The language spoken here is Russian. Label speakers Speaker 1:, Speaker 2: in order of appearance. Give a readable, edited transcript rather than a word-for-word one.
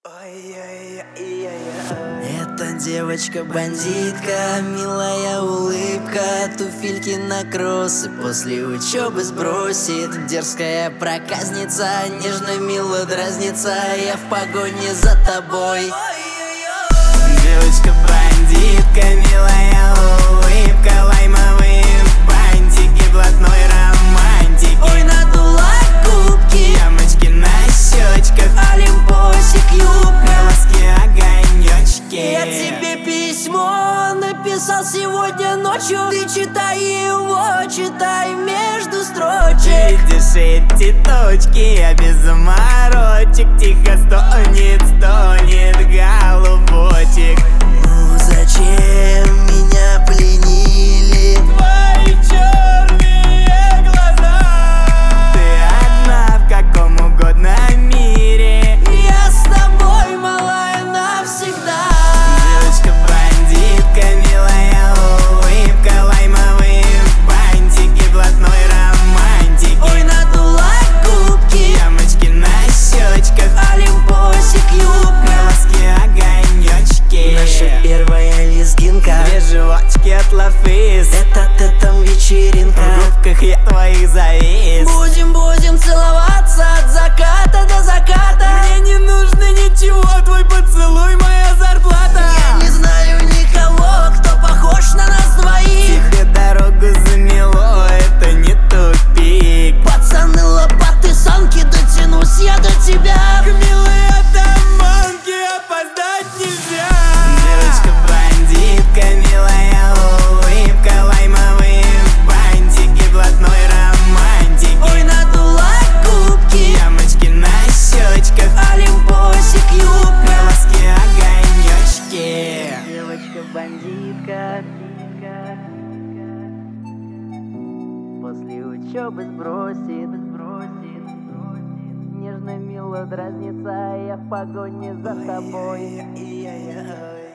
Speaker 1: Эта девочка-бандитка, милая улыбка, туфельки на кроссы после учебы сбросит. Дерзкая проказница, нежно мило дразнится, я в погоне за тобой.
Speaker 2: Девочка-бандитка, милая улыбка, лаймовые бантики, блатной романтики.
Speaker 1: Ой, надула губки,
Speaker 2: ямочки на щечках,
Speaker 1: олимпосик, юбка,
Speaker 2: глазки, огонечки.
Speaker 1: Я тебе письмо написал сегодня ночью, ты читай его, читай между строчек.
Speaker 2: Видишь эти точки, я без заморочек, тихо стонет голубочек.
Speaker 1: Ну зачем меня пленили
Speaker 2: Твои черные глаза? Ты одна в каком угодно мире.
Speaker 1: Я с тобой, малая, навсегда.
Speaker 2: Девочка-бандитка, милая улыбка, лаймовые бантики, блатной романтики.
Speaker 1: Ой, надула губки,
Speaker 2: ямочки на щечках,
Speaker 1: олимпосик, юбка,
Speaker 2: глазки, огонечки.
Speaker 1: наша первая лезгинка,
Speaker 2: две животики от лафис,
Speaker 1: это вечеринка.
Speaker 2: в губках я твоих завис.
Speaker 1: Будем целоваться от заката до заката.
Speaker 2: Мне не нужно ничего, твой поцелуй моя зарплата.
Speaker 1: Я не знаю никого, кто похож на нас двоих.
Speaker 2: Тебе дорогу замело, это не тупик.
Speaker 1: Пацаны, лопаты, санки, дотянусь я до тебя.
Speaker 2: Милые атаманки, опоздать нельзя. Девочка-бандитка, милая улыбка, лаймовые бантики, блатной романтики.
Speaker 1: Ой, надула губки,
Speaker 2: ямочки на щечках,
Speaker 1: олимпосик, юбка,
Speaker 2: глазки, огонечки.
Speaker 1: девочка-бандитка, после учебы сбросит, нежно мило дразнится, я в погоне за тобой.